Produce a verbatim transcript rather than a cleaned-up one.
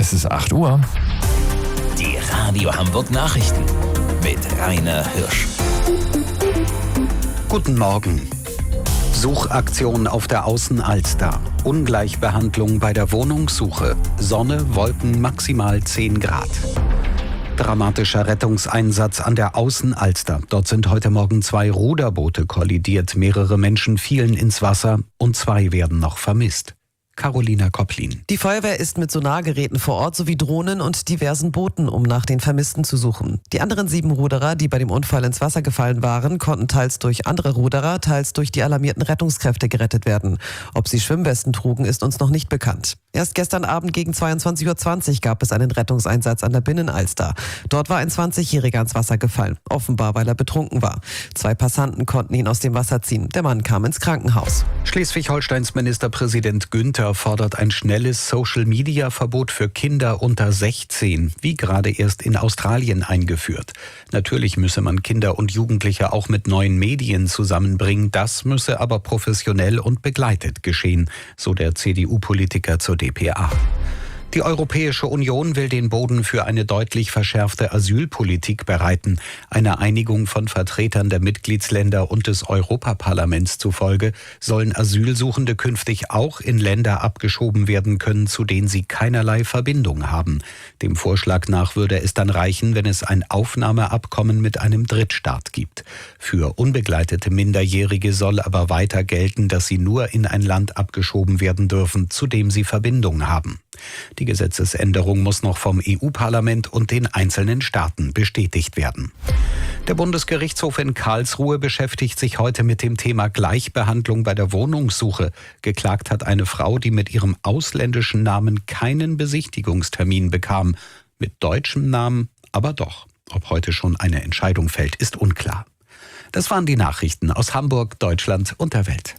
Es ist acht Uhr. Die Radio Hamburg Nachrichten mit Rainer Hirsch. Guten Morgen. Suchaktion auf der Außenalster. Ungleichbehandlung bei der Wohnungssuche. Sonne, Wolken, maximal zehn Grad. Dramatischer Rettungseinsatz an der Außenalster. Dort sind heute Morgen zwei Ruderboote kollidiert. Mehrere Menschen fielen ins Wasser und zwei werden noch vermisst. Carolina Kopplin. Die Feuerwehr ist mit Sonargeräten vor Ort sowie Drohnen und diversen Booten, um nach den Vermissten zu suchen. Die anderen sieben Ruderer, die bei dem Unfall ins Wasser gefallen waren, konnten teils durch andere Ruderer, teils durch die alarmierten Rettungskräfte gerettet werden. Ob sie Schwimmwesten trugen, ist uns noch nicht bekannt. Erst gestern Abend gegen zweiundzwanzig Uhr zwanzig gab es einen Rettungseinsatz an der Binnenalster. Dort war ein zwanzigjähriger ins Wasser gefallen, offenbar weil er betrunken war. Zwei Passanten konnten ihn aus dem Wasser ziehen. Der Mann kam ins Krankenhaus. Schleswig-Holsteins Ministerpräsident Günther fordert ein schnelles Social-Media-Verbot für Kinder unter sechzehn, wie gerade erst in Australien eingeführt. Natürlich müsse man Kinder und Jugendliche auch mit neuen Medien zusammenbringen, das müsse aber professionell und begleitet geschehen, so der C D U-Politiker zur D P A. Die Europäische Union will den Boden für eine deutlich verschärfte Asylpolitik bereiten. Einer Einigung von Vertretern der Mitgliedsländer und des Europaparlaments zufolge sollen Asylsuchende künftig auch in Länder abgeschoben werden können, zu denen sie keinerlei Verbindung haben. Dem Vorschlag nach würde es dann reichen, wenn es ein Aufnahmeabkommen mit einem Drittstaat gibt. Für unbegleitete Minderjährige soll aber weiter gelten, dass sie nur in ein Land abgeschoben werden dürfen, zu dem sie Verbindung haben. Die Gesetzesänderung muss noch vom E U-Parlament und den einzelnen Staaten bestätigt werden. Der Bundesgerichtshof in Karlsruhe beschäftigt sich heute mit dem Thema Gleichbehandlung bei der Wohnungssuche. Geklagt hat eine Frau, die mit ihrem ausländischen Namen keinen Besichtigungstermin bekam. Mit deutschem Namen aber doch. Ob heute schon eine Entscheidung fällt, ist unklar. Das waren die Nachrichten aus Hamburg, Deutschland und der Welt.